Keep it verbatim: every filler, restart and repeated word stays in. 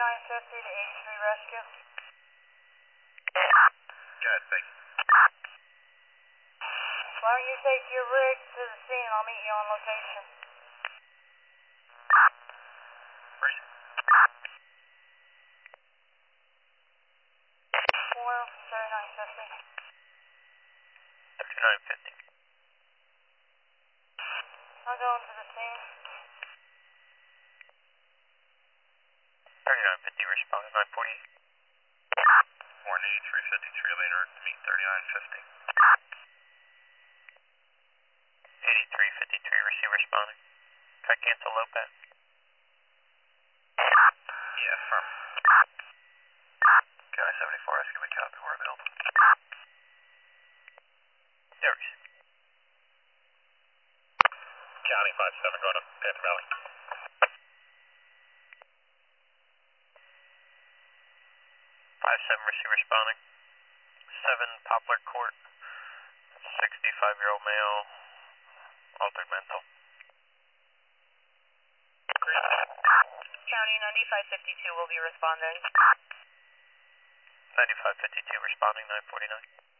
thirty-nine fifty to eighty-three rescue. Good, thank you. Why don't you take your rig to the scene and I'll meet you on location. Where you? Oil from thirty-nine fifty. thirty-nine fifty. I'm going to the scene. thirty-nine fifty, respond nine forty-eight. Warren eighty-three fifty-three, lane route to meet thirty-nine fifty. eighty-three fifty-three, receive responding. Try cancel low pass. Yeah, firm. County seventy-four, rescue me, copy, we're available. Yeah, receive. County five seven, going up Panther Valley. five seven, receive responding. seven Poplar Court, sixty-five-year-old male, altered mental. County ninety-five fifty-two will be responding. ninety-five fifty-two responding, nine forty-nine.